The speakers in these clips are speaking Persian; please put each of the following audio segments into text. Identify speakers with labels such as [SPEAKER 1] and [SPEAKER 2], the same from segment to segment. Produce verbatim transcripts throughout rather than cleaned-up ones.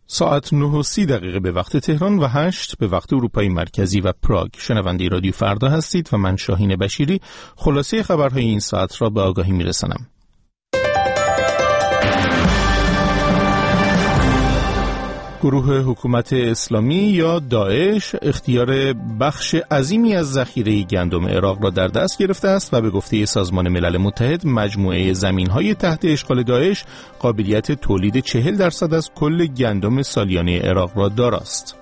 [SPEAKER 1] ساعت نه و سی دقیقه به وقت تهران و هشت به وقت اروپای مرکزی و پراگ. شنونده رادیو فردا هستید و من شاهین بشیری خلاصه خبرهای این ساعت را به آگاهی میرسانم. گروه حکومت اسلامی یا داعش اختیار بخش عظیمی از ذخیره گندم عراق را در دست گرفته است و به گفته سازمان ملل متحد مجموعه زمین‌های تحت اشغال داعش قابلیت تولید چهل درصد از کل گندم سالیانه عراق را داراست.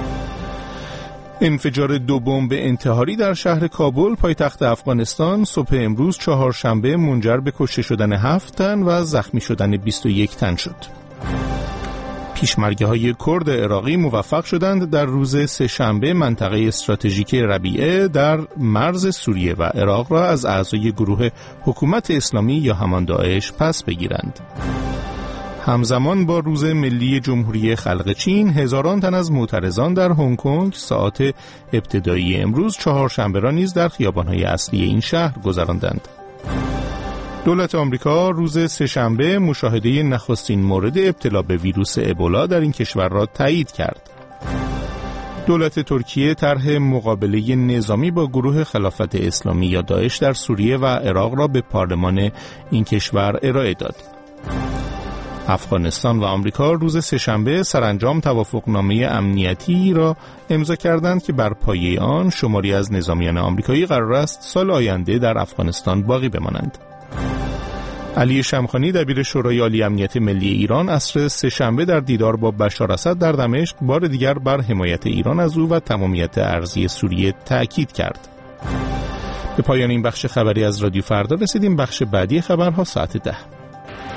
[SPEAKER 1] انفجار دو بمب انتحاری در شهر کابل پایتخت افغانستان صبح امروز چهارشنبه منجر به کشته شدن هفت تن و زخمی شدن بیست و یک تن شد. پیشمرگه‌های کرد عراقی موفق شدند در روز سه‌شنبه منطقه استراتژیک ربیعه در مرز سوریه و عراق را از اعضای گروه حکومت اسلامی یا همان داعش پس بگیرند. همزمان با روز ملی جمهوری خلق چین، هزاران تن از معترضان در هنگ کنگ ساعات ابتدایی امروز چهارشنبه را نیز در خیابان‌های اصلی این شهر گذراندند. دولت آمریکا روز سه‌شنبه مشاهده نخستین مورد ابتلا به ویروس ابولا در این کشور را تایید کرد. دولت ترکیه طرح مقابله نظامی با گروه خلافت اسلامی یا داعش در سوریه و عراق را به پارلمان این کشور ارائه داد. افغانستان و آمریکا روز سه‌شنبه سرانجام توافقنامه امنیتی را امضا کردند که بر پایه آن شماری از نظامیان آمریکایی قرار است سال آینده در افغانستان باقی بمانند. علی شمخانی دبیر شورای عالی امنیت ملی ایران عصر سه‌شنبه در دیدار با بشار اسد در دمشق بار دیگر بر حمایت ایران از او و تمامیت ارضی سوریه تأکید کرد. به پایان این بخش خبری از رادیو فردا رسیدیم. بخش بعدی خبرها ساعت ده.